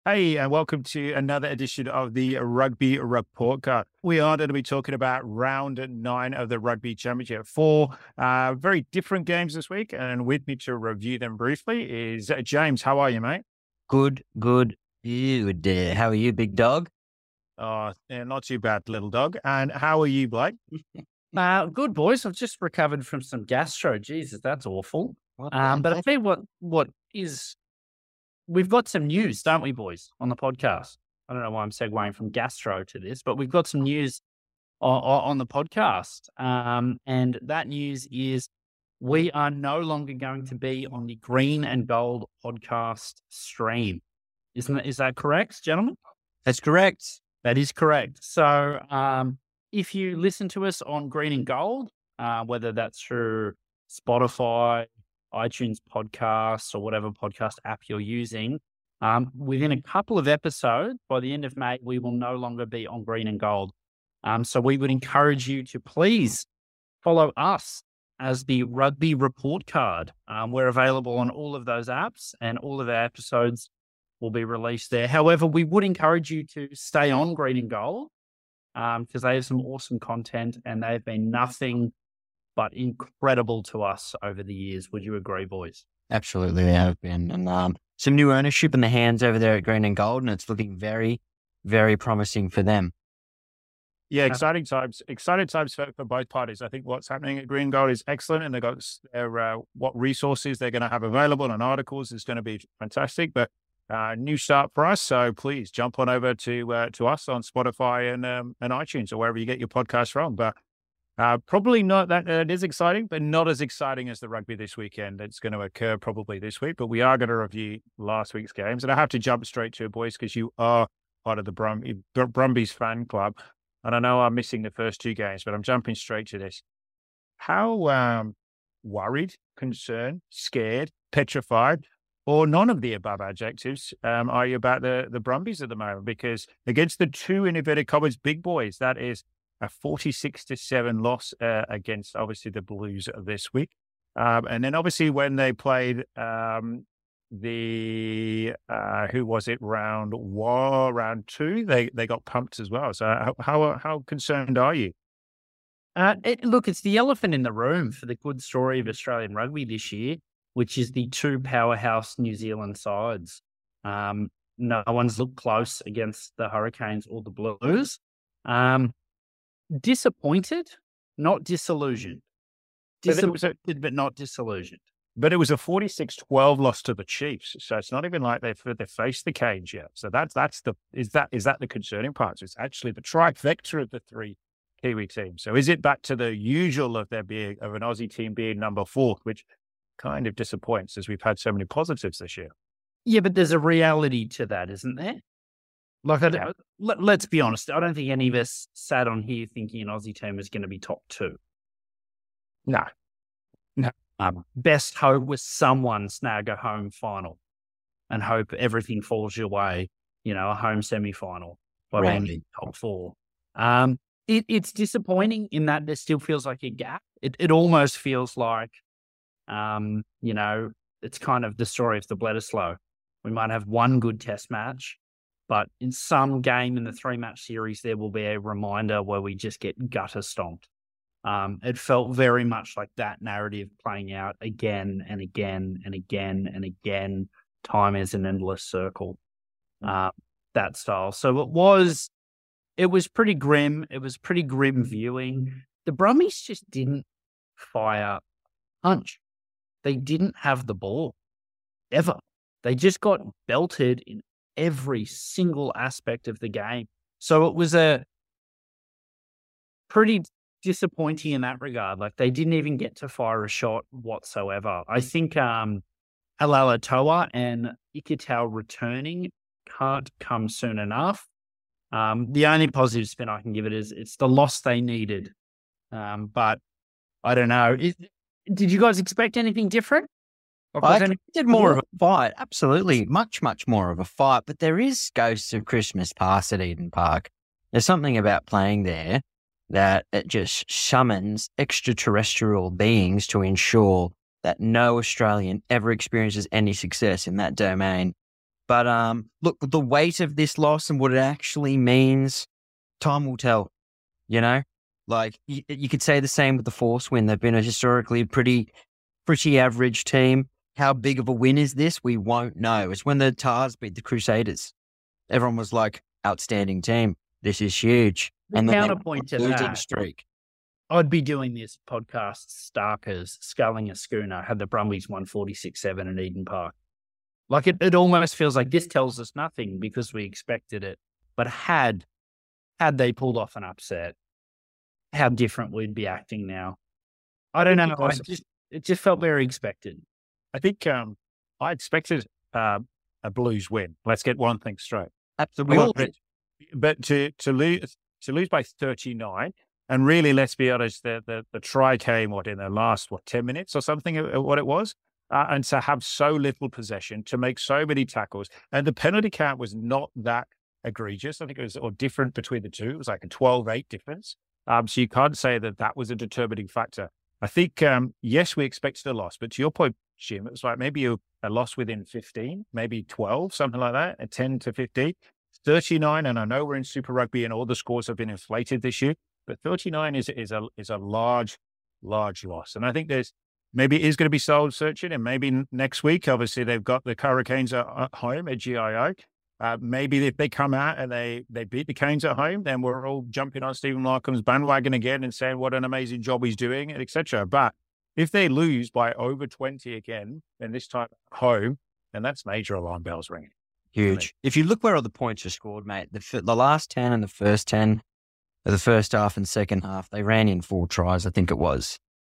Hey, and welcome to another edition of the Rugby Report Card. We are going to be talking about round 9 of the Rugby Championship. Four very different games this week, and with me to review them briefly is James. How are you, mate? Good. How are you, big dog? Yeah, not too bad, little dog. And how are you, Blake? Good boys. I've just recovered from some gastro. Jesus, that's awful. But I tell you what is, we've got some news, don't we, boys, on the podcast? I don't know why I'm segueing from gastro to this, but we've got some news on the podcast. And that news is we are no longer going to be on the Green and Gold podcast stream. Is that correct, gentlemen? That's correct. That is correct. So, if you listen to us on Green and Gold, whether that's through Spotify, iTunes podcasts, or whatever podcast app you're using, within a couple of episodes, by the end of May, we will no longer be on Green and Gold. So we would encourage you to please follow us as the Rugby Report Card. We're available on all of those apps, and all of our episodes will be released there. However, we would encourage you to stay on Green and Gold, because they have some awesome content and they've been nothing but incredible to us over the years. Would you agree, boys? Absolutely, they have been. And some new ownership in the hands over there at Green and Gold, and it's looking very, very promising for them. Yeah, exciting times. Exciting times for both parties. I think what's happening at Green Gold is excellent, and they've got their, what resources they're going to have available and articles is going to be fantastic. But new start for us. So please jump on over to us on Spotify and iTunes or wherever you get your podcast from. But probably not that it is exciting, but not as exciting as the rugby this weekend. It's going to occur probably this week, but we are going to review last week's games. And I have to jump straight to it, boys, because you are part of the Brumbies fan club. And I know I'm missing the first two games, but I'm jumping straight to this. How worried, concerned, scared, petrified, or none of the above adjectives are you about the Brumbies at the moment? Because against the two, in inverted commas, big boys, that is a 46-7 loss against, obviously, the Blues this week. And then, obviously, when they played who was it, round 2, they got pumped as well. So how concerned are you? Look, it's the elephant in the room for the good story of Australian rugby this year, which is the two powerhouse New Zealand sides. No one's looked close against the Hurricanes or the Blues. Disappointed, not disillusioned. Disappointed, but not disillusioned. But it was a 46-12 loss to the Chiefs, so it's not even like they've faced the cage yet. So that's the concerning part. So it's actually the trifecta of the three Kiwi teams. So is it back to the usual of an Aussie team being number 4, which kind of disappoints as we've had so many positives this year? Yeah, but there's a reality to that, isn't there? Like, let's be honest. I don't think any of us sat on here thinking an Aussie team is going to be top 2. No. Best hope was someone snag a home final and hope everything falls your way, a home semi-final by being top 4. It's disappointing in that there still feels like a gap. It almost feels like, it's kind of the story of the Bledisloe. We might have one good test match, but in some game in the 3-match series, there will be a reminder where we just get gutter stomped. It felt very much like that narrative playing out again and again and again and again. Time is an endless circle, that style. So it was pretty grim. It was pretty grim viewing. The Brumbies just didn't fire punch. They didn't have the ball ever. They just got belted in every single aspect of the game. So it was a pretty disappointing in that regard. Like, they didn't even get to fire a shot whatsoever. I think Alala and Ikitau returning can't come soon enough. The only positive spin I can give it is it's the loss they needed. But I don't know. Did you guys expect anything different? I expected more of a fight. Absolutely. Much, much more of a fight. But there is ghosts of Christmas past at Eden Park. There's something about playing there that it just summons extraterrestrial beings to ensure that no Australian ever experiences any success in that domain But look, the weight of this loss and what it actually means, time will tell. You know, like you could say the same with the Force win. They've been a historically pretty average team. How big of a win is this? We won't know. It's when the Tars beat the Crusaders. Everyone was like, outstanding team. This is huge. And the counterpoint to that, streak. I'd be doing this podcast starkers, sculling a schooner, had the Brumbies won 46-7 at Eden Park. Like it almost feels like this tells us nothing because we expected it. But had they pulled off an upset, how different we'd be acting now. I don't know. It just felt very expected. I think I expected a Blues win. Let's get one thing straight. Absolutely. But to lose by 39, and really, let's be honest, the try came in the last 10 minutes or something, what it was, and to have so little possession, to make so many tackles, and the penalty count was not that egregious. I think it was different between the two. It was like a 12-8 difference. So you can't say that was a determining factor. I think yes, we expected a loss, but to your point, Jim, it was like maybe a loss within 15, maybe 12, something like that, a 10 to 15. 39, and I know we're in Super Rugby and all the scores have been inflated this year, but 39 is a large loss. And I think maybe it is going to be soul searching, and maybe next week, obviously they've got the Hurricanes at home at GIO. Maybe if they come out and they beat the Canes at home, then we're all jumping on Stephen Larkham's bandwagon again and saying what an amazing job he's doing, etc. But if they lose by over 20 again, and this time at home, then that's major alarm bells ringing. Huge. If you look where all the points are scored, mate, the last 10 and the first 10 of the first half and second half, they ran in 4 tries, I think it was.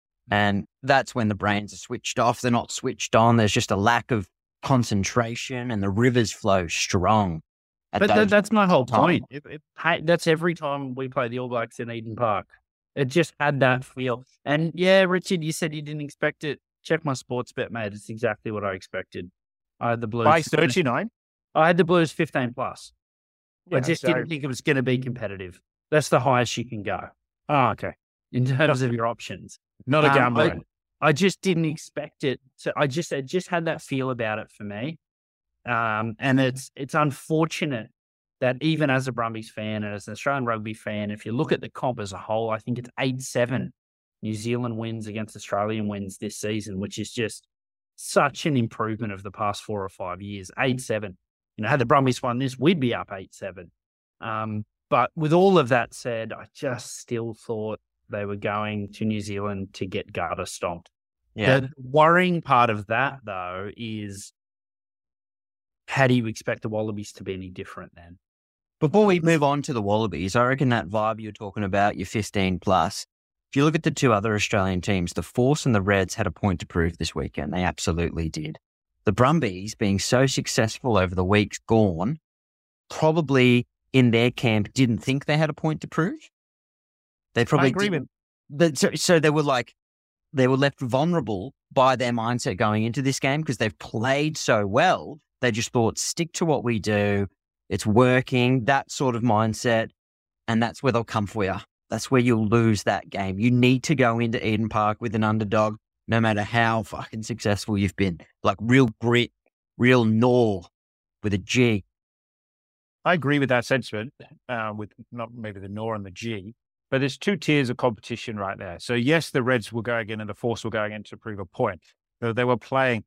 And that's when the brains are switched off. They're not switched on. There's just a lack of concentration and the rivers flow strong. But that's my whole point. That's every time we play the All Blacks in Eden Park. It just had that feel. And yeah, Richard, you said you didn't expect it. Check my sports bet, mate. It's exactly what I expected. I had the Blues. By 39? I had the Blues 15 plus. Yeah, I just didn't think it was going to be competitive. That's the highest you can go. Oh, okay. In terms of your options. Not a gambler. I just didn't expect it. So it just had that feel about it for me. And it's unfortunate that even as a Brumbies fan and as an Australian rugby fan, if you look at the comp as a whole, I think it's 8-7 New Zealand wins against Australian wins this season, which is just such an improvement of the past 4 or 5 years. 8-7. Had the Brumbies won this, we'd be up 8-7. But with all of that said, I just still thought they were going to New Zealand to get gutter stomped. Yeah. The worrying part of that, though, is how do you expect the Wallabies to be any different then? Before we move on to the Wallabies, I reckon that vibe you're talking about, your 15 plus, if you look at the 2 other Australian teams, the Force and the Reds had a point to prove this weekend. They absolutely did. The Brumbies, being so successful over the weeks gone, probably in their camp didn't think they had a point to prove. They probably I agree with. So they were left vulnerable by their mindset going into this game because they've played so well. They just thought, stick to what we do. It's working, that sort of mindset. And that's where they'll come for you. That's where you'll lose that game. You need to go into Eden Park with an underdog, no matter how fucking successful you've been. Like real grit, real gnaw with a G. I agree with that sentiment, with not maybe the gnaw and the G, but there's 2 tiers of competition right there. So yes, the Reds will go again and the Force will go again to prove a point. So they were playing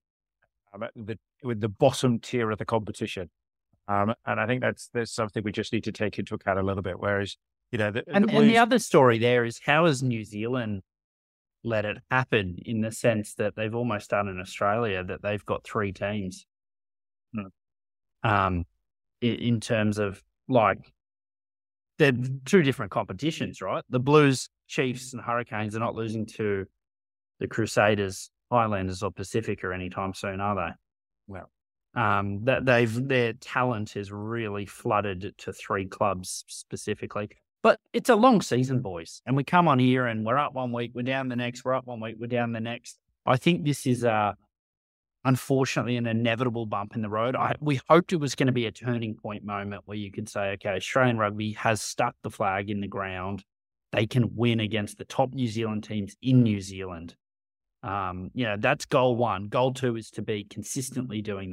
with the bottom tier of the competition. And I think there's something we just need to take into account a little bit. Whereas, and the other story there is how has New Zealand let it happen in the sense that they've almost done in Australia that they've got 3 teams. In terms of like, they're 2 different competitions, right? The Blues, Chiefs and Hurricanes are not losing to the Crusaders, Highlanders or Pacifica anytime soon, are they? Well, their talent is really flooded to 3 clubs specifically. But it's a long season, boys. And we come on here and we're up 1 week, we're down the next, we're up 1 week, we're down the next. I think this is unfortunately an inevitable bump in the road. We hoped it was going to be a turning point moment where you could say, okay, Australian rugby has stuck the flag in the ground. They can win against the top New Zealand teams in New Zealand. That's goal 1. Goal 2 is to be consistently doing that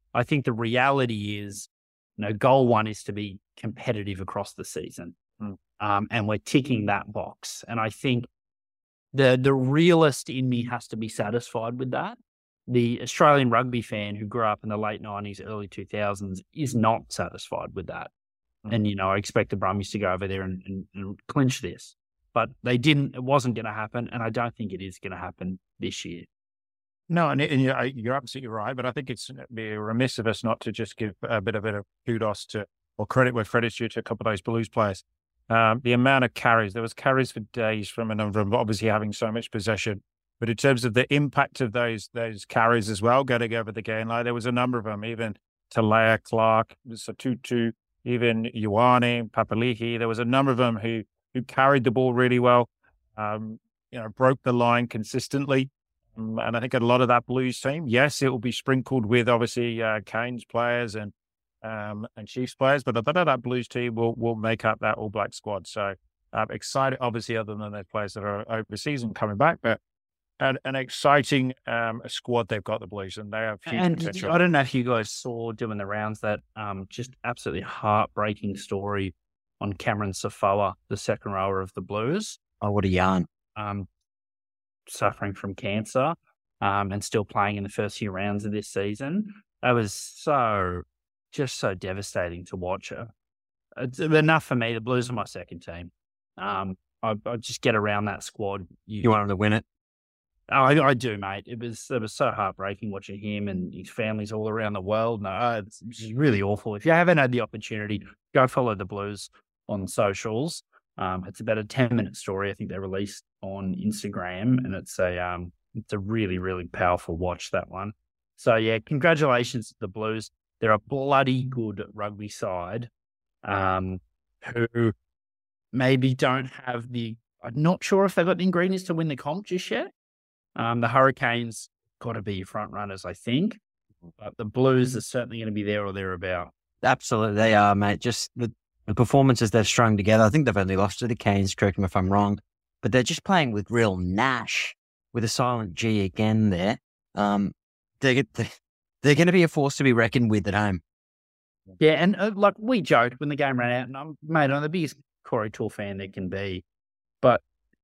I think the reality is, goal one is to be competitive across the season. And we're ticking that box. And I think the realist in me has to be satisfied with that. The Australian rugby fan who grew up in the late 90s, early 2000s is not satisfied with that. And, I expect the Brumbies to go over there and clinch this. But they didn't. It wasn't going to happen. And I don't think it is going to happen this year. No, and you're absolutely right. But I think it's be remiss of us not to just give a bit of kudos to, or credit where credit's due to a couple of those Blues players. The amount of carries, there was carries for days from a number of them, obviously having so much possession. But in terms of the impact of those carries as well, getting over the game line, there was a number of them, even Talea, Clark, Satutu, even Ioane, Papali'i. There was a number of them who carried the ball really well, broke the line consistently. And I think a lot of that Blues team, yes, it will be sprinkled with obviously Canes players and Chiefs players, but a lot of that Blues team will make up that All Black squad. So excited, obviously, other than the players that are overseas and coming back, but an exciting squad they've got, the Blues, and they have huge potential. I don't know if you guys saw doing the rounds that just absolutely heartbreaking story on Cameron Safoa, the second rower of the Blues. Oh, what a yarn. Suffering from cancer and still playing in the first few rounds of this season. That was so devastating to watch. It's enough for me. The Blues are my second team. I just get around that squad. You want them to win it? Oh, I do, mate. It was so heartbreaking watching him and his families all around the world. No, it's just really awful. If you haven't had the opportunity, go follow the Blues on socials. It's about a 10-minute story. I think they released on Instagram, and it's a really, really powerful watch, that one. So yeah, congratulations to the Blues. They're a bloody good rugby side, who maybe don't have I'm not sure if they've got the ingredients to win the comp just yet. The Hurricanes got to be your front runners, I think, but the Blues are certainly going to be there or thereabout. Absolutely, they are, mate. Just the performances they've strung together. I think they've only lost to the Canes, correct me if I'm wrong, but they're just playing with real Nash, with a silent G again there. They're going to be a force to be reckoned with at home. Yeah, and like we joked when the game ran out, and I'm the biggest Corey Toole fan there can be, but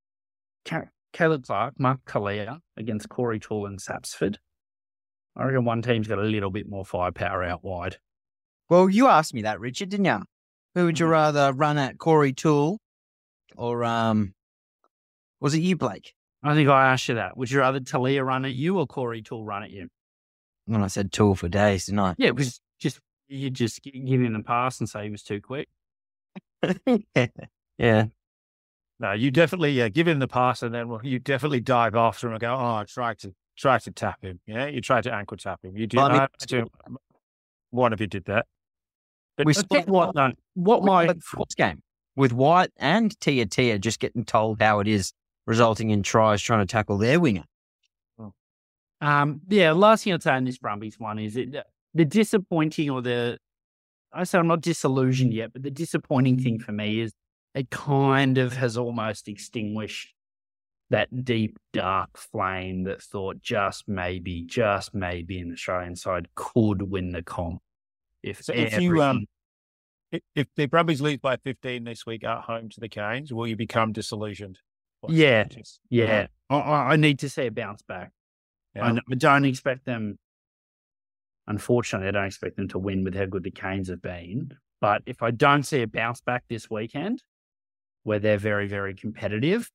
Caleb Clark, Mark Kalea against Corey Toole and Sapsford. I reckon one team's got a little bit more firepower out wide. Well, you asked me that, Richard, didn't you? Who would you rather run at, Corey Toole or was it you, Blake? I think I asked you that. Would you rather Talia run at you or Corey Toole run at you? Well, I said Toole for days, didn't I? Yeah, it was you just give him the pass and say he was too quick. Yeah. No, you definitely give him the pass, and then you definitely dive after him and go, "Oh, I try to tap him." Yeah, you try to ankle tap him. You do. Well, one of you did that. But we split what my sports game with White and Tia just getting told how it is, resulting in tries trying to tackle their winger. Last thing I'd say on this Brumbies one is the disappointing I'm not disillusioned yet, but the disappointing thing for me is it kind of has almost extinguished that deep, dark flame that thought just maybe an Australian side could win the comp. If the Brumbies lose by 15 this week at home to the Canes, will you become disillusioned? Yeah. I need to see a bounce back. Yeah. I don't expect them. Unfortunately, I don't expect them to win with how good the Canes have been. But if I don't see a bounce back this weekend, where they're very, very competitive,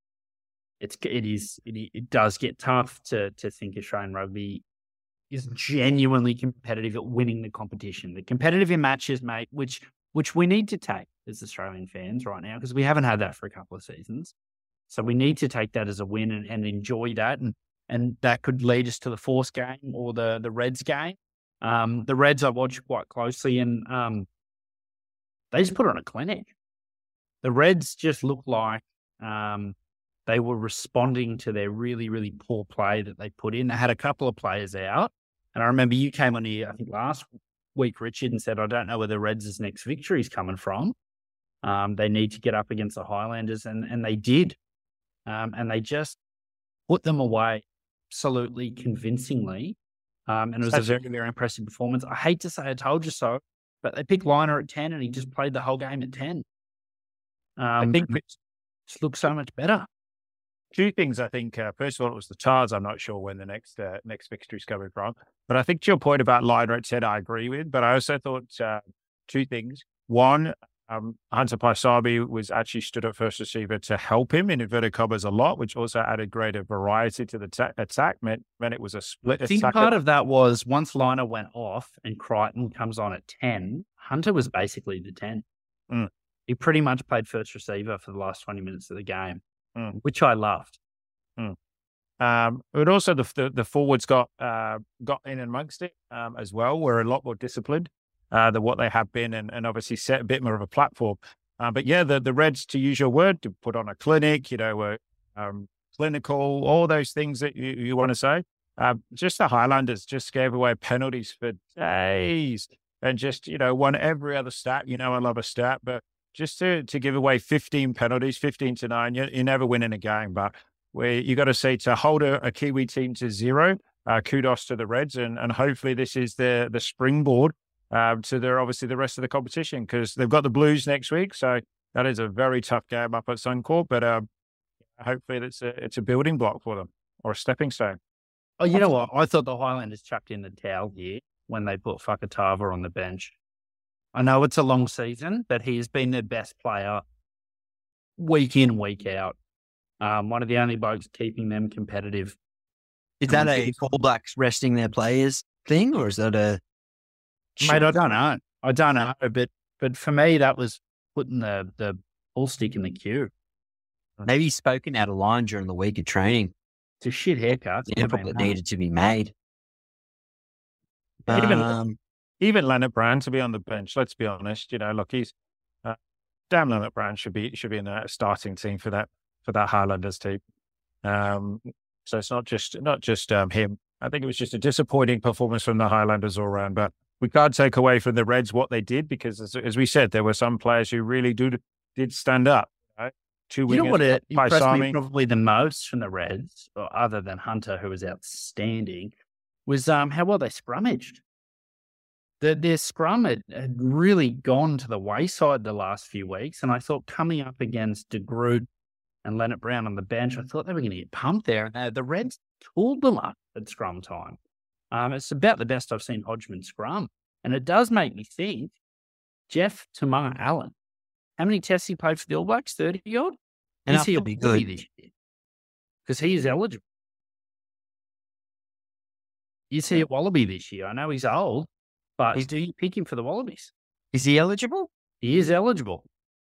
it does get tough to think Australian rugby is genuinely competitive at winning the competition. The competitive in matches, mate, which we need to take as Australian fans right now, because we haven't had that for a couple of seasons. So we need to take that as a win and enjoy that. And that could lead us to the Force game or the Reds game. The Reds I watch quite closely, and they just put on a clinic. The Reds just look like they were responding to their really, really poor play that they put in. They had a couple of players out. And I remember you came on here, I think last week, Richard, and said, I don't know where the Reds' next victory is coming from. They need to get up against the Highlanders, and they did. And they just put them away absolutely convincingly. And it was a very, very impressive performance. I hate to say I told you so, but they picked Liner at 10 and he just played the whole game at 10. I think it just looks so much better. Two things, I think. First of all, it was the Tars. I'm not sure when the next fixture is coming from. But I think to your point about Liner at 10, I agree with. But I also thought two things. One, Hunter Paisabi was actually stood at first receiver to help him in inverted commas a lot, which also added greater variety to the attack, meant it was a split I think attack. part of that was once Liner went off and Crichton comes on at 10, Hunter was basically the 10. He pretty much played first receiver for the last 20 minutes of the game, which I loved. But also the forwards got in amongst it as well. Were a lot more disciplined than what they have been, and obviously set a bit more of a platform. But yeah, the Reds, to use your word, to put on a clinic, were clinical, all those things that you want to say. Just the Highlanders just gave away penalties for days and just, won every other stat. I love a stat, but just to give away 15 penalties, 15-9, you never win in a game. But you got to say, to hold a Kiwi team to 0, kudos to the Reds, and hopefully this is the springboard to obviously the rest of the competition, because they've got the Blues next week, so that is a very tough game up at Suncorp. But hopefully it's a building block for them, or a stepping stone. Oh, you know what? I thought the Highlanders chucked in the towel here when they put Fakatava on the bench. I know it's a long season, but he has been their best player week in, week out. One of the only blokes keeping them competitive. Is that a All Blacks resting their players thing, or is that a... Mate, I don't know. But for me, that was putting the ball stick in the queue. Maybe he's spoken out of line during the week of training. It's a shit haircut. That needed to be made. Even Leonard Brown to be on the bench, let's be honest, look, he's damn, Leonard Brown should be in a starting team for that Highlanders team. So it's not just him. I think it was just a disappointing performance from the Highlanders all around, but we can't take away from the Reds what they did, because as we said, there were some players who really did stand up. Right? Two wingers, you know what impressed me probably the most from the Reds, or other than Hunter, who was outstanding, was how well they scrummaged. Their scrum had really gone to the wayside the last few weeks, and I thought coming up against De Groot and Leonard Brown on the bench, I thought they were going to get pumped there. And the Reds tooled them up at scrum time. It's about the best I've seen Hodgman scrum. And it does make me think, Jeff Tamar Allen, how many tests he played for the All Blacks? 30-odd? Is he a be good this year? Because he is eligible. Is he a Wallaby this year? I know he's old, but do you pick him for the Wallabies? Is he eligible? He is eligible.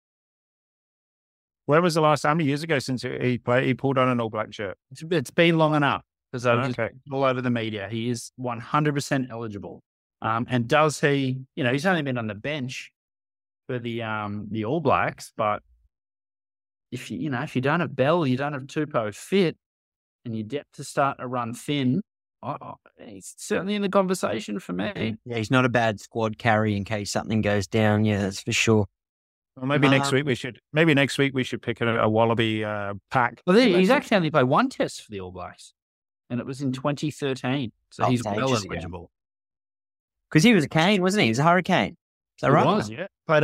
When was the last time? How many years ago since he pulled on an All Black shirt? It's been long enough, because I've just all over the media. He is 100% eligible. And does he? He's only been on the bench for the All Blacks, but if you don't have Bell, you don't have Tupou fit, and your depth to start to run thin, he's certainly in the conversation for me. Yeah, he's not a bad squad carry in case something goes down. Yeah, that's for sure. Well, maybe next week we should pick a Wallaby pack. Well, he's actually only played one test for the All Blacks, and it was in 2013. So he's well eligible. Because he was a Cane, wasn't he? He was a Hurricane. Is that right? He was, yeah. Played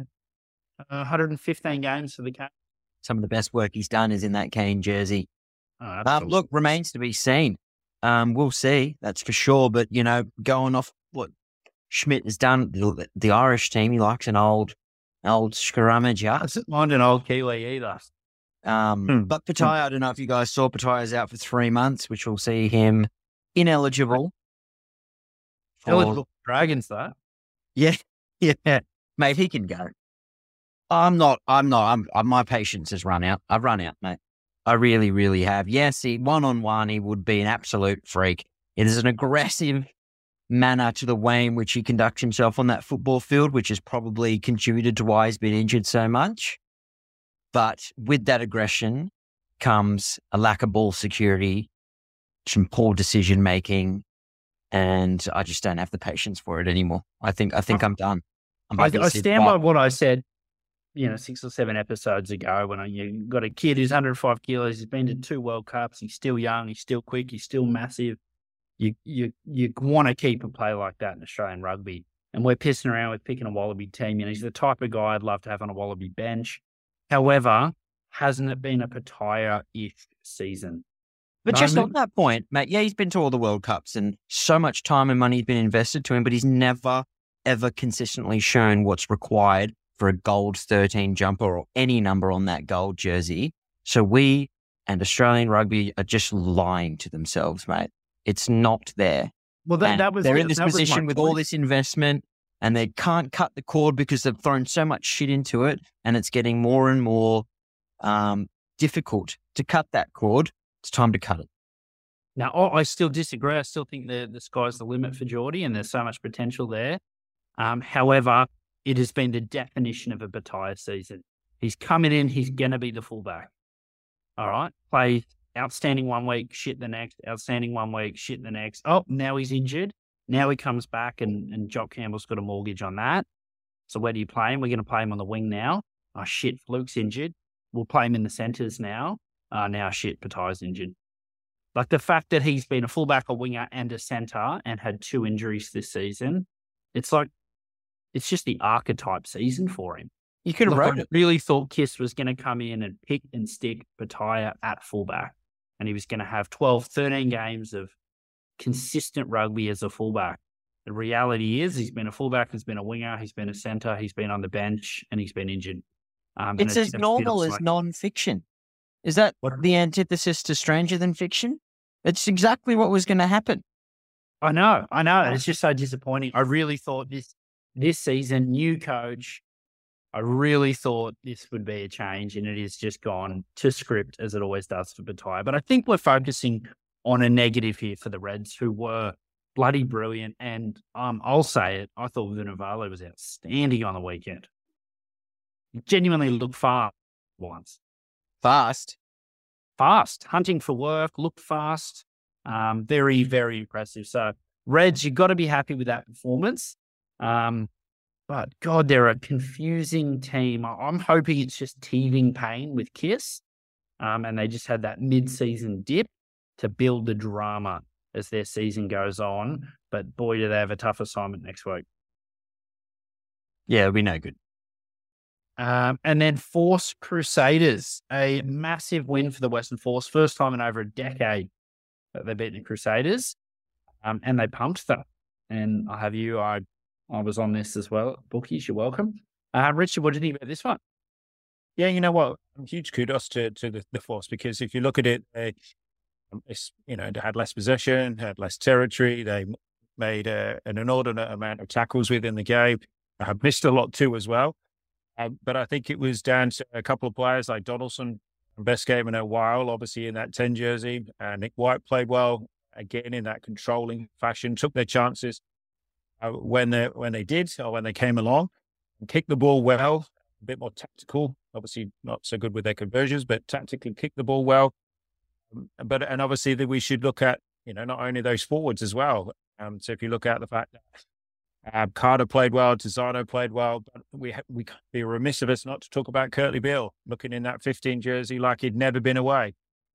115 games for the Cane. Some of the best work he's done is in that Cane jersey. Look, remains to be seen. We'll see, that's for sure. But, going off what Schmidt has done, the Irish team, he likes an old scrummager. I don't mind an old Kiwi either. But Pattaya, I don't know if you guys saw, Pataya's out for 3 months, which will see him ineligible. Eligible for Dragons, though. Yeah. Mate, he can go. I'm not. My patience has run out. I've run out, mate. I really, really have. Yes, one-on-one, he would be an absolute freak. It is an aggressive manner to the way in which he conducts himself on that football field, which has probably contributed to why he's been injured so much. But with that aggression comes a lack of ball security, some poor decision-making, and I just don't have the patience for it anymore. I think I'm done. I stand by what I said, 6 or 7 episodes ago when you got a kid who's 105 kilos, he's been to 2 World Cups, he's still young, he's still quick, he's still massive. you want to keep a player like that in Australian rugby. And we're pissing around with picking a Wallaby team. He's the type of guy I'd love to have on a Wallaby bench. However, hasn't it been a Petaia-ish season? But just on that point, Matt, yeah, he's been to all the World Cups and so much time and money has been invested to him, but he's never, ever consistently shown what's required for a gold 13 jumper or any number on that gold jersey. So we and Australian rugby are just lying to themselves, mate. It's not there. Well, they're in this position with all this investment and they can't cut the cord because they've thrown so much shit into it and it's getting more and more difficult to cut that cord. It's time to cut it. Now, I still disagree. I still think the sky's the limit for Geordie and there's so much potential there. However, it has been the definition of a Petaia season. He's coming in, he's going to be the fullback. All right? Play outstanding 1 week, shit the next, outstanding 1 week, shit the next. Oh, now he's injured. Now he comes back and Jock Campbell's got a mortgage on that. So where do you play him? We're going to play him on the wing now. Oh, shit, Luke's injured. We'll play him in the centres now. Now, shit, Petaia's injured. Like the fact that he's been a fullback, a winger, and a centre and had 2 injuries this season, it's just the archetype season for him. You could have wrote it. I really thought Kiss was going to come in and pick and stick Petaia at fullback. And he was going to have 12, 13 games of consistent rugby as a fullback. The reality is he's been a fullback, he's been a winger, he's been a centre, he's been on the bench, and he's been injured. It's as normal as non-fiction. Is that the antithesis to Stranger Than Fiction? It's exactly what was going to happen. I know. It's just so disappointing. I really thought this season, new coach, I really thought this would be a change, and it has just gone to script as it always does for Petaia. But I think we're focusing on a negative here for the Reds, who were bloody brilliant. And I'll say it, I thought Vunivalu was outstanding on the weekend. Genuinely looked fast once. Fast, hunting for work, looked fast. Very, very impressive. So, Reds, you've got to be happy with that performance. But, God, they're a confusing team. I'm hoping it's just teething pain with Kiss. And they just had that mid-season dip to build the drama as their season goes on. But, boy, do they have a tough assignment next week. Yeah, it'll be no good. And then Force Crusaders, a massive win for the Western Force. First time in over a decade that they beat the Crusaders. And they pumped them. And I have you, I was on this as well. Bookies, you're welcome. Richard, what do you think about this one? Yeah, you know what? Huge kudos to the Force, because if you look at it, they had less possession, had less territory. They made an inordinate amount of tackles within the game. Have missed a lot too as well. But I think it was down to a couple of players like Donaldson, best game in a while, obviously in that 10 jersey. Nick White played well, again in that controlling fashion, took their chances when they did, or when they came along, and kicked the ball well, a bit more tactical. Obviously not so good with their conversions, but tactically kicked the ball well. And obviously that we should look at, not only those forwards as well. So if you look at the fact that Carter played well, Tizano played well, but we can't be remiss of us not to talk about Kurtley Beale, looking in that 15 jersey like he'd never been away.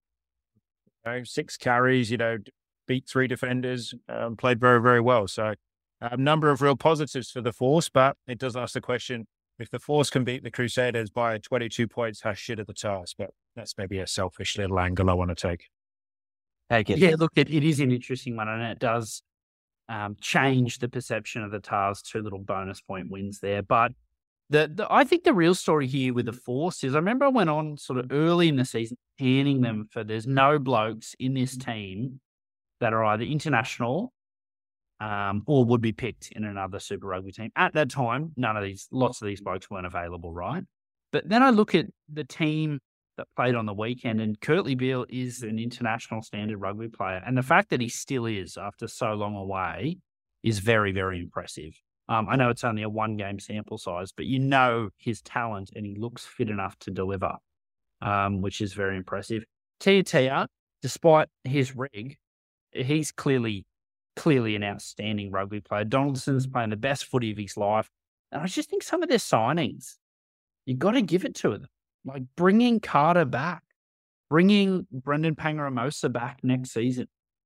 6 carries, beat 3 defenders, played very, very well. So a number of real positives for the Force, but it does ask the question, if the Force can beat the Crusaders by 22 points, how shit are the Tars? But that's maybe a selfish little angle I want to take. Yeah, look, it is an interesting one, and it does change the perception of the Tars. 2 little bonus point wins there. But I think the real story here with the Force is, I remember I went on sort of early in the season panning them for there's no blokes in this team that are either international or would be picked in another Super Rugby team. At that time, lots of these blokes weren't available, right? But then I look at the team that played on the weekend, and Kurtley Beale is an international standard rugby player. And the fact that he still is after so long away is very, very impressive. I know it's only a 1-game sample size, but his talent, and he looks fit enough to deliver, which is very impressive. Tia, despite his rig, he's clearly an outstanding rugby player. Donaldson's playing the best footy of his life. And I just think some of their signings, you got to give it to them. Like bringing Carter back, bringing Brendan Pangaromosa back next season.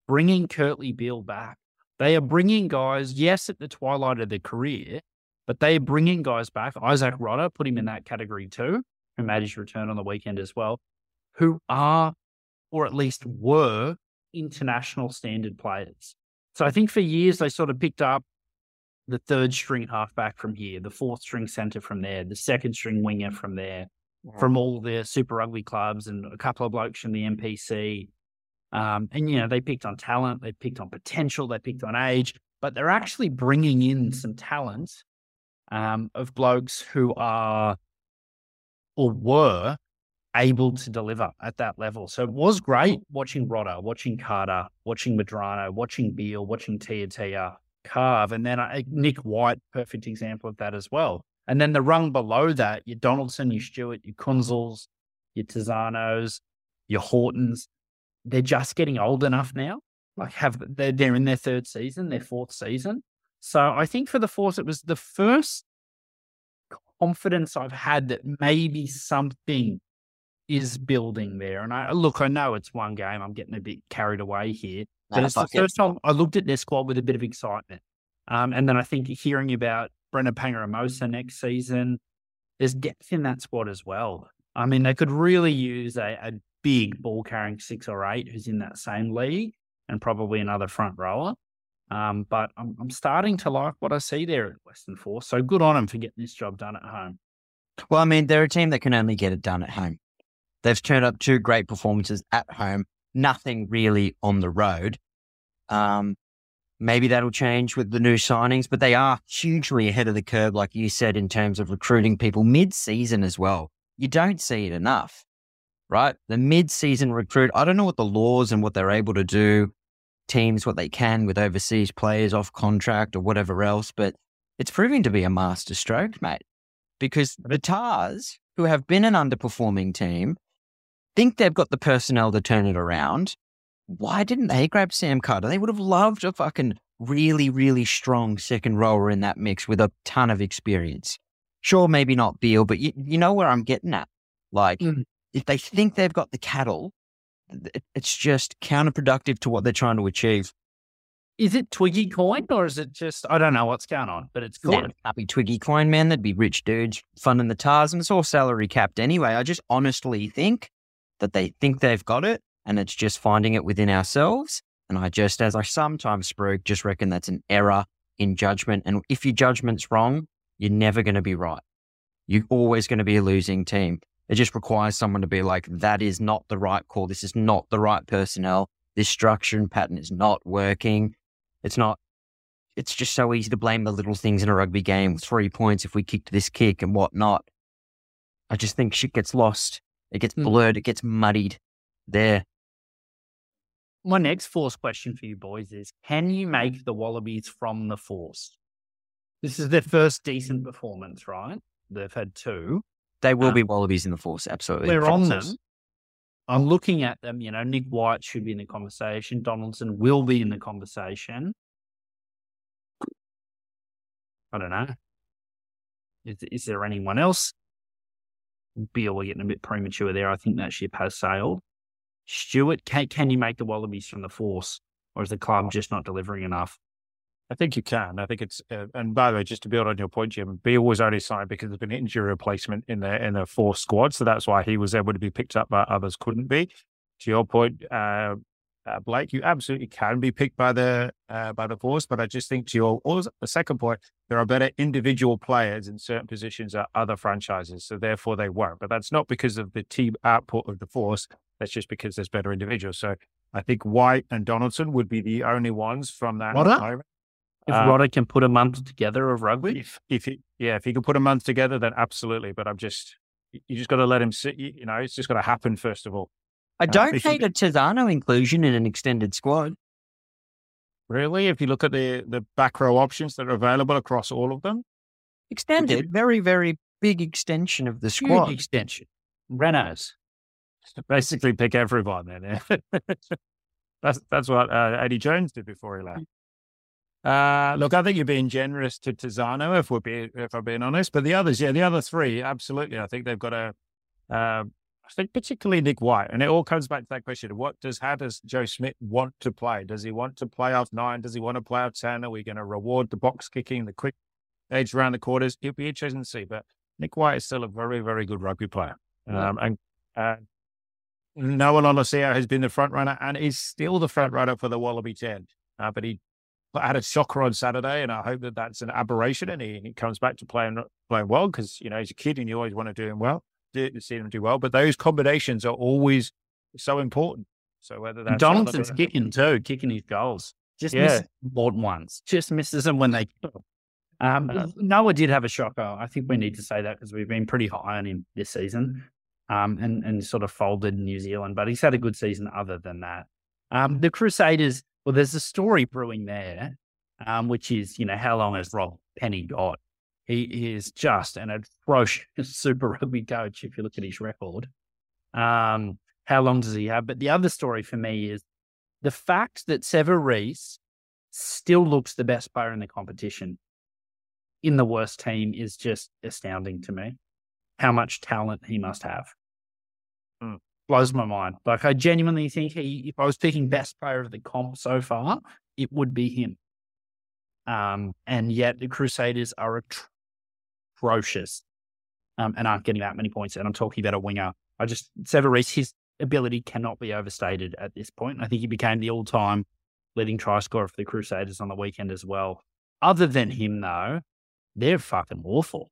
bringing Kurtley Beale back. They are bringing guys, yes, at the twilight of their career, but they are bringing guys back. Isaac Rodder, put him in that category too, who made his return on the weekend as well, who are, or at least were, international standard players. So I think for years they sort of picked up the third string halfback from here, the fourth string centre from there, the second string winger from there, from all the Super Rugby clubs and a couple of blokes from the NPC. And, they picked on talent, they picked on potential, they picked on age, but they're actually bringing in some talent of blokes who are or were able to deliver at that level. So it was great watching Rodder, watching Carter, watching Medrano, watching Beale, watching Tiatia carve. And then Nick White, perfect example of that as well. And then the rung below that, your Donaldson, your Stewart, your Kunzels, your Tizanos, your Hortons, they're just getting old enough now. Like they're in their third season, their fourth season. So I think for the Force, it was the first confidence I've had that maybe something is building there. And I know it's one game. I'm getting a bit carried away here. But it's the first time I looked at their squad with a bit of excitement. And then I think hearing about Brendan Pangaremosa next season, there's depth in that squad as well. I mean, they could really use a big ball carrying 6 or 8 who's in that same league and probably another front rower. But I'm starting to like what I see there at Western Force. So good on them for getting this job done at home. Well, I mean, they're a team that can only get it done at home. They've turned up 2 great performances at home, nothing really on the road. Maybe that'll change with the new signings, but they are hugely ahead of the curve, like you said, in terms of recruiting people mid-season as well. You don't see it enough, right? The mid-season recruit, I don't know what the laws and what they're able to do, teams, what they can with overseas players off contract or whatever else, but it's proving to be a master stroke, mate, because the Tars, who have been an underperforming team, think they've got the personnel to turn it around. Why didn't they grab Sam Carter? They would have loved a fucking really, really strong second rower in that mix with a ton of experience. Sure, maybe not Beale, but you know where I'm getting at. Like, if they think they've got the cattle, it's just counterproductive to what they're trying to achieve. Is it Twiggy coin or is it just, I don't know what's going on, but it's good. Nah, that'd be Twiggy coin, man. That'd be rich dudes funding the Tars, and it's all salary capped anyway. I just honestly think that they think they've got it, and it's just finding it within ourselves. And I just, as I sometimes spoke, just reckon that's an error in judgment. And if your judgment's wrong, you're never going to be right. You're always going to be a losing team. It just requires someone to be like, that is not the right call. This is not the right personnel. This structure and pattern is not working. It's just so easy to blame the little things in a rugby game. 3 points if we kicked this kick and whatnot. I just think shit gets lost. It gets blurred. It gets muddied there. My next Force question for you boys is, can you make the Wallabies from the Force? This is their first decent performance, right? They've had 2. They will be Wallabies in the Force, absolutely. We're on them. I'm looking at them, Nick White should be in the conversation. Donaldson will be in the conversation. I don't know. Is there anyone else? Beale, we're getting a bit premature there. I think that ship has sailed. Stewart, can you make the Wallabies from the Force? Or is the club just not delivering enough? I think you can. I think it's, and by the way, just to build on your point, Jim, Beale was only signed because there's been an injury replacement in the Force squad. So that's why he was able to be picked up, but others couldn't be. To your point, Blake, you absolutely can be picked by the Force, but I just think the second point, there are better individual players in certain positions at other franchises, so therefore they won't. But that's not because of the team output of the Force. That's just because there's better individuals. So I think White and Donaldson would be the only ones from that moment. If Rodder can put a month together of rugby? If he can put a month together, then absolutely. But you just got to let him sit. It's just got to happen first of all. I don't hate a Tizano inclusion in an extended squad. Really? If you look at the back row options that are available across all of them? Extended, very, very big extension of the squad. Huge extension. Renos. Basically pick everyone then. That's what Eddie Jones did before he left. Look, I think you're being generous to Tizano if I'm being honest. But the others, the other 3, absolutely. I think they've got I think particularly Nick White, and it all comes back to that question of how does Joe Schmidt want to play? Does he want to play off 9? Does he want to play off 10? Are we going to reward the box kicking, the quick edge around the quarters? It'll be interesting to see. But Nick White is still a very, very good rugby player. And Noah Lolosio has been the front runner and is still the front runner for the Wallaby 10. But he had a shocker on Saturday, and I hope that that's an aberration and he comes back to playing well because, he's a kid and you always want to do him well. See them do well, but those combinations are always so important. So whether that's Donaldson's kicking his goals, just misses important ones, just misses them when they. Noah did have a shocker. I think we need to say that because we've been pretty high on him this season, and sort of folded in New Zealand, but he's had a good season other than that. The Crusaders, well, there's a story brewing there, which is how long has Rob Penny got? He is just an atrocious Super Rugby coach if you look at his record. How long does he have? But the other story for me is the fact that Sever Reece still looks the best player in the competition in the worst team is just astounding to me. How much talent he must have. Blows my mind. Like, I genuinely think if I was picking best player of the comp so far, it would be him. And yet the Crusaders are atrocious and aren't getting that many points. And I'm talking about a winger. Sever Reece, his ability cannot be overstated at this point. I think he became the all-time leading try scorer for the Crusaders on the weekend as well. Other than him, though, they're fucking awful.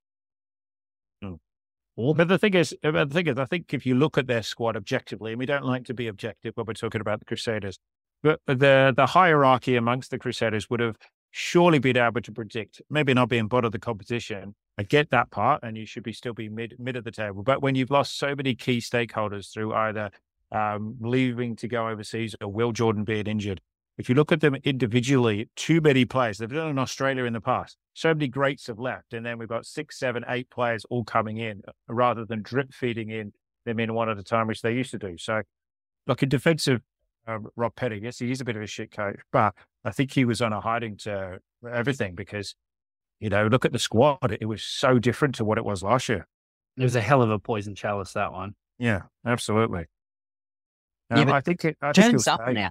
But the thing is, I think if you look at their squad objectively, and we don't like to be objective when we're talking about the Crusaders, but the hierarchy amongst the Crusaders would have surely been able to predict, maybe not being bottom of the competition. I get that part, and you should still be mid of the table. But when you've lost so many key stakeholders through either leaving to go overseas or Will Jordan being injured, if you look at them individually, too many players. They've done it in Australia in the past. So many greats have left, and then we've got 6, 7, 8 players all coming in rather than drip feeding in them in one at a time, which they used to do. So, look, in defense of Rob Penny, yes, he is a bit of a shit coach, but I think he was on a hiding to everything because, look at the squad. It was so different to what it was last year. It was a hell of a poison chalice, that one. Yeah, absolutely. But I think turns up now,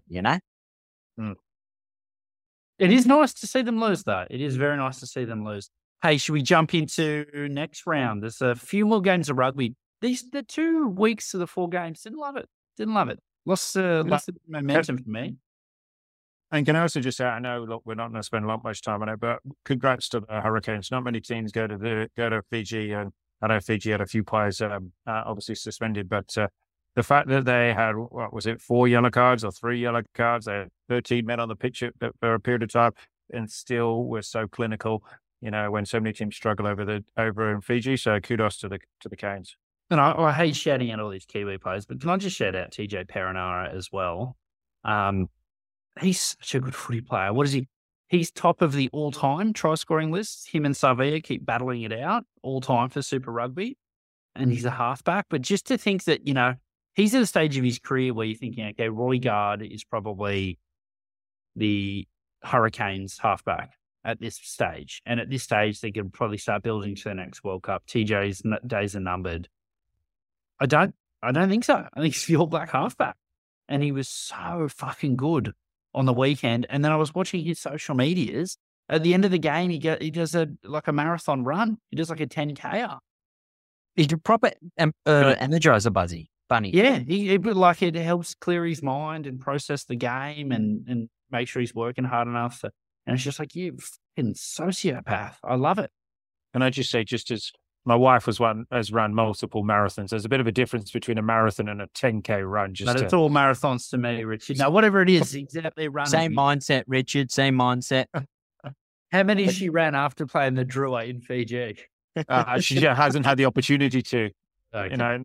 It is nice to see them lose, though. It is very nice to see them lose. Hey, should we jump into next round? There's a few more games of rugby. The 2 weeks of the 4 games, didn't love it. Lost momentum for me. And can I also just say, I know, look, we're not going to spend much time on it, but congrats to the Hurricanes. Not many teams go to Fiji, and I know Fiji had a few players obviously suspended, but the fact that they had, 4 yellow cards or 3 yellow cards, they had 13 men on the pitch for a period of time, and still were so clinical, when so many teams struggle over in Fiji. So kudos to the Canes. And I hate shouting out all these Kiwi players, but can I just shout out TJ Perenara as well? He's such a good footy player. What is he? He's top of the all-time try-scoring list. Him and Savia keep battling it out all-time for Super Rugby, and he's a halfback. But just to think that, he's at a stage of his career where you're thinking, okay, Roy Gard is probably the Hurricanes halfback at this stage. And at this stage, they can probably start building to the next World Cup. TJ's days are numbered. I don't think so. I think he's the All Black halfback. And he was so fucking good on the weekend. And then I was watching his social medias. At the end of the game, he does a marathon run. He does like a 10K. He's a proper energizer bunny. Yeah, it helps clear his mind and process the game and make sure he's working hard enough. And it's just like, you fucking sociopath. I love it. And I just say, just as my wife has run multiple marathons, there's a bit of a difference between a marathon and a 10K run. It's all marathons to me, Richard. Now, whatever it is, he's out there running. Same mindset, Richard. Same mindset. How many she ran after playing the Drua in Fiji? She hasn't had the opportunity to. Okay.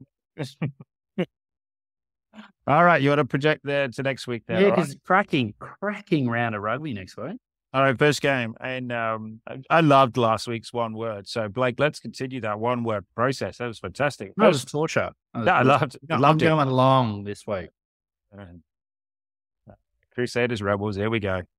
All right, you want to project there to next week there? Yeah, because cracking round of rugby next week. All right, first game. And I loved last week's one word. So, Blake, let's continue that one word process. That was fantastic. That was torture. I loved it. I'm going long this week. Crusaders, Rebels, here we go.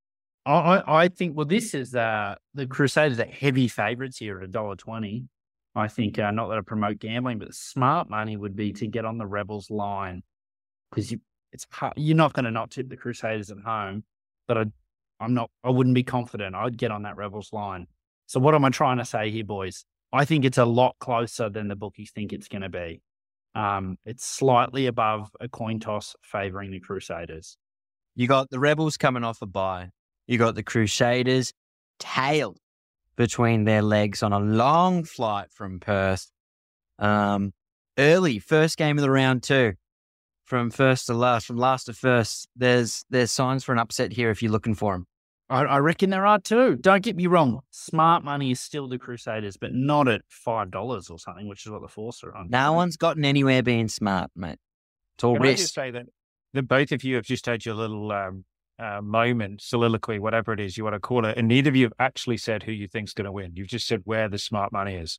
I think, this is the Crusaders are heavy favourites here at $1.20. I think, not that I promote gambling, but smart money would be to get on the Rebels line, because it's hard. You're not going to not tip the Crusaders at home, but I wouldn't be confident I'd get on that Rebels line. So what am I trying to say here, boys? I think it's a lot closer than the bookies think it's going to be. It's slightly above a coin toss favoring the Crusaders. You got the Rebels coming off a bye. You got the Crusaders tail between their legs on a long flight from Perth. Early, first game of the round 2. From first to last, from last to first, there's signs for an upset here if you're looking for them. I reckon there are too. Don't get me wrong. Smart money is still the Crusaders, but not at $5 or something, which is what the Force are on. No one's gotten anywhere being smart, mate. It's all Can I just risk. say that both of you have just had your little moment, soliloquy, whatever it is you want to call it, and neither of you have actually said who you think's going to win. You've just said where the smart money is.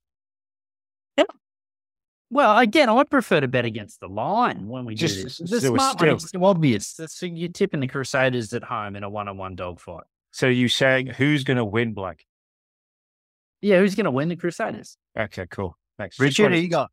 Well, again, I prefer to bet against the line when we do this. The smart money is so obvious. So you're tipping the Crusaders at home in a 1-on-1 dogfight. So you're saying who's going to win, Blake? Yeah, who's going to win? The Crusaders. Okay, cool. Thanks. Richard, who you got?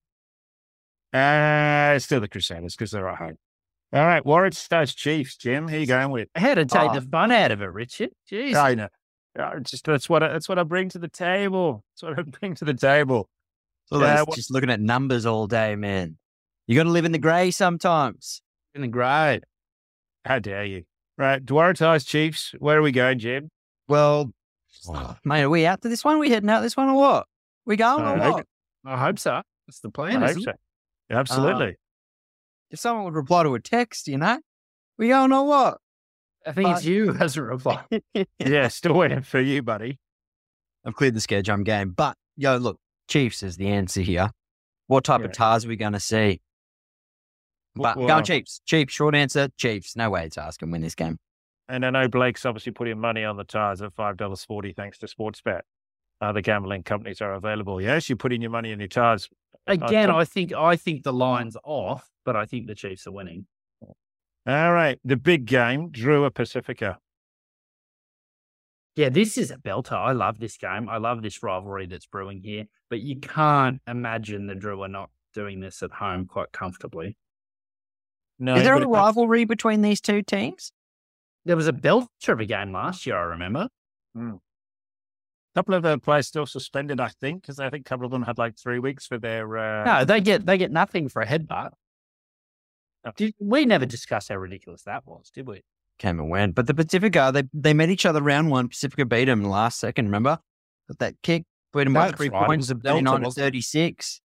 Still the Crusaders because they're at home. All right, Warwick Stars Chiefs. Jim, who you going with? I had to take the fun out of it, Richard. Jeez. I know. That's what I bring to the table. That's what I bring to the table. Just looking at numbers all day, man. You got to live in the grey sometimes. In the grade. How dare you? Right, Waratahs Chiefs. Where are we going, Jim? Well, mate, are we out to this one? We heading out this one or what? We going or what? I hope so. That's the plan, I hope isn't so. it? Absolutely. If someone would reply to a text, we going or what? I think it's you who hasn't replied. Yeah, still waiting for you, buddy. I've cleared the schedule. I'm game. But, look, Chiefs is the answer here. What type of tars are we going to see? But go Chiefs. Chiefs, short answer, Chiefs. No way to ask them win this game. And I know Blake's obviously putting money on the tars at $5.40 thanks to Sportsbet. The gambling companies are available. Yes, you're putting your money in your tars. Again, I think the line's off, but I think the Chiefs are winning. All right, the big game, Drua Pacifica. Yeah, this is a belter. I love this game. I love this rivalry that's brewing here. But you can't imagine the Drua not doing this at home quite comfortably. No, is there a rivalry between these two teams? There was a belter of a game last year, I remember. A couple of the players still suspended, I think, because I think a couple of them had like 3 weeks for their... No, they get nothing for a headbutt. We never discussed how ridiculous that was, did we? Came and went. But the Pacifica, they met each other round 1. Pacifica beat them last second, remember? Got that kick, beat them by 3 points, 39-36.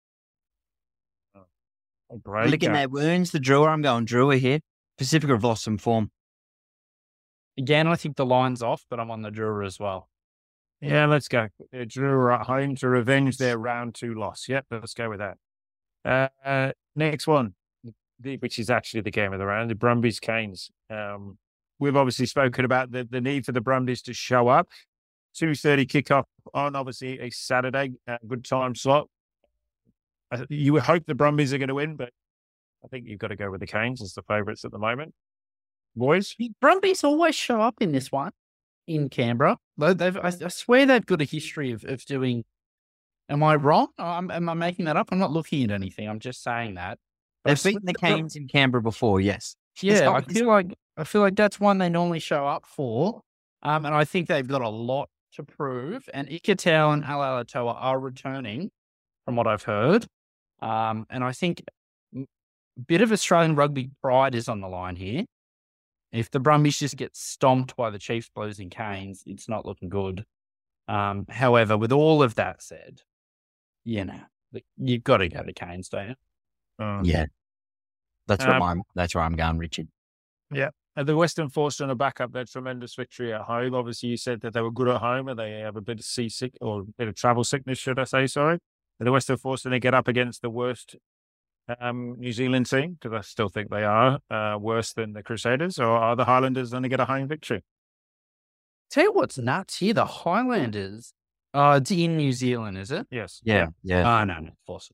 Licking their wounds, the Drua. I'm going Drua here. Pacifica have lost some form. Again, I think the line's off, but I'm on the Drua as well. Yeah, let's go. Drua at home to revenge their round 2 loss. Yep, let's go with that. Next one, which is actually the game of the round, the Brumbies Canes. We've obviously spoken about the need for the Brumbies to show up. 2:30 kickoff on obviously a Saturday, good time slot. You would hope the Brumbies are going to win, but I think you've got to go with the Canes as the favourites at the moment. Boys? The Brumbies always show up in this one in Canberra. I swear they've got a history of doing... Am I wrong? Am I making that up? I'm not looking at anything. I'm just saying that. They've beaten the Canes in Canberra before, yes. Yeah, I feel like that's one they normally show up for. And I think they've got a lot to prove. And Ikitau and Alalatoa are returning, from what I've heard. And I think a bit of Australian rugby pride is on the line here. If the Brumbies just get stomped by the Chiefs, Blues and Canes, it's not looking good. However, with all of that said, you've got to go to Canes, don't you? Yeah. That's where I'm going, Richard. Yeah. The Western Force on a back up their tremendous victory at home. Obviously, you said that they were good at home and they have a bit of seasick or a bit of travel sickness, should I say, sorry. The Western Force, and they get up against the worst New Zealand team, because I still think they are worse than the Crusaders, or are the Highlanders going to get a home victory? Tell you what's nuts here, the Highlanders, it's in New Zealand, is it? Yes. Yeah. Oh, no, Force.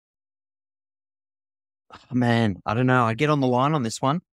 Oh, man, I don't know. I'd get on the line on this one.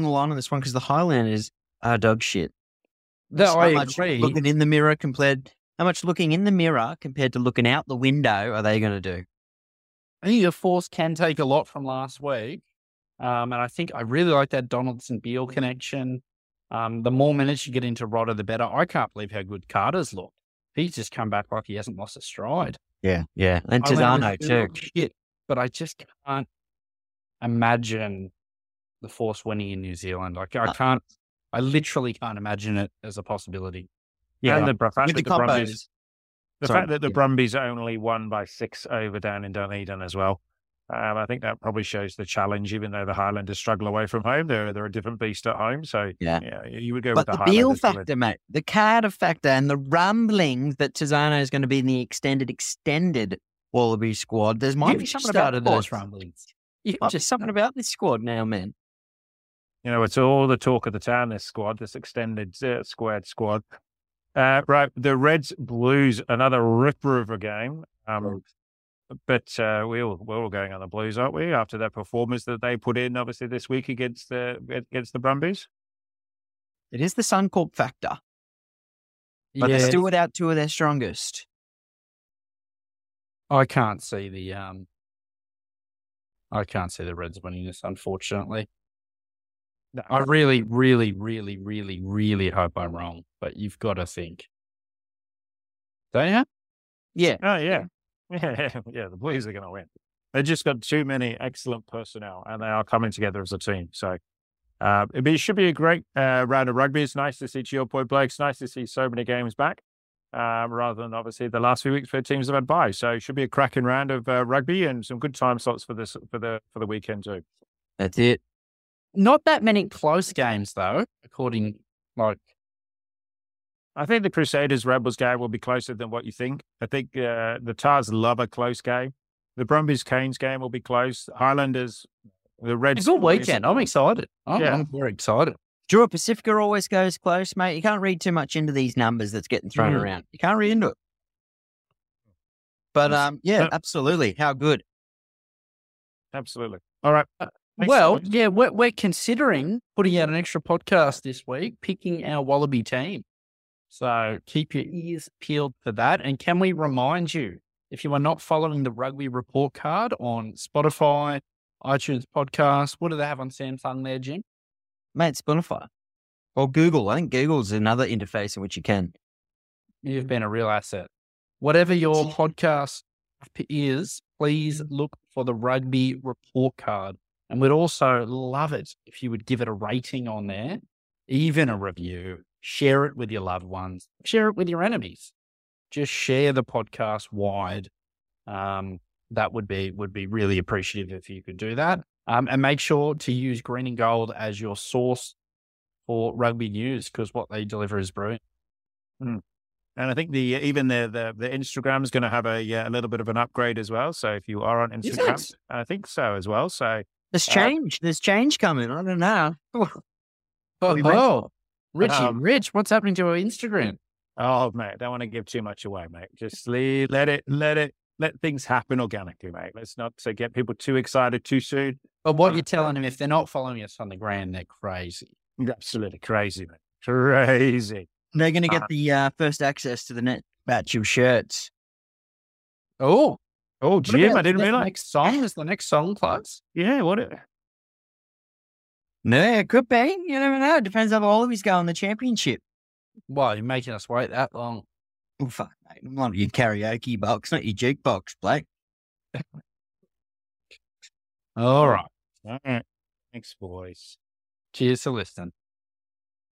Because the Highlanders are dog shit. I much agree. looking in the mirror compared How much looking in the mirror compared to looking out the window are they going to do? I think the Force can take a lot from last week. And I think I really like that Donaldson-Beal connection. The more minutes you get into Rodder, the better. I can't believe how good Carter's looked. He's just come back like he hasn't lost a stride. Yeah. And Tizano too. Shit, but I just can't imagine the Force winning in New Zealand. Like I literally can't imagine it as a possibility. Yeah, and the fact that the Brumbies only won by 6 over down in Dunedin as well. I think that probably shows the challenge, even though the Highlanders struggle away from home. They're a different beast at home. So, you would go with the Highlanders. But the Beal factor, mate, the Carter factor, and the rumblings that Tizano is going to be in the extended Wallaby squad. There might be something about those rumblings. Just something about this squad now, man. It's all the talk of the town, this squad, this extended squared squad. Right, the Reds Blues, another ripper of a game. But we're all going on the Blues, aren't we? After that performance that they put in, obviously this week against the Brumbies. It is the Suncorp factor, but they're still without two of their strongest. I can't see the Reds winning this, unfortunately. No. I really, really, really, really, really hope I'm wrong, but you've got to think. Don't you? Yeah. Oh, yeah. Yeah, the Blues are going to win. They've just got too many excellent personnel, and they are coming together as a team. So it should be a great round of rugby. It's nice to see, to your point, Blake, it's nice to see so many games back, rather than obviously the last few weeks where teams have had bye. So it should be a cracking round of rugby and some good time slots for the weekend too. That's it. Not that many close games though, I think the Crusaders Rebels game will be closer than what you think. I think the Tars love a close game. The Brumbies Canes game will be close. Highlanders, the Reds. It's all weekend. I'm excited. I'm very excited. Drua Pacifica always goes close, mate. You can't read too much into these numbers that's getting thrown around. You can't read into it. But absolutely. How good? Absolutely. All right. We're considering putting out an extra podcast this week, picking our Wallaby team. So keep your ears peeled for that. And can we remind you, if you are not following the Rugby Report Card on Spotify, iTunes podcast, what do they have on Samsung there, Jim? Mate, Spotify. Or Google. I think Google's another interface in which you can. You've been a real asset. Whatever your podcast is, please look for the Rugby Report Card. And we'd also love it if you would give it a rating on there, even a review. Share it with your loved ones. Share it with your enemies. Just share the podcast wide. That would be really appreciative if you could do that. And make sure to use Green and Gold as your source for rugby news, because what they deliver is brilliant. And I think the Instagram is going to have a little bit of an upgrade as well. So if you are on Instagram, I think so as well. So there's change. There's change coming. I don't know. Rich, what's happening to our Instagram? Oh, mate, I don't want to give too much away, mate. Just let things happen organically, mate. Let's not get people too excited too soon. But what you're telling them, if they're not following us on the gram, they're crazy. Absolutely crazy, mate. Crazy. They're going to get the first access to the net batch of shirts. Oh, Jim, I didn't realize. Next song is the next song, plus. Yeah, what? No, it could be. You never know. It depends how all of us go in the championship. Well, you're making us wait that long. Oh, fuck, mate. I'm not your karaoke box, not your jukebox, Blake. All right. All right. Thanks, boys. Cheers for listening.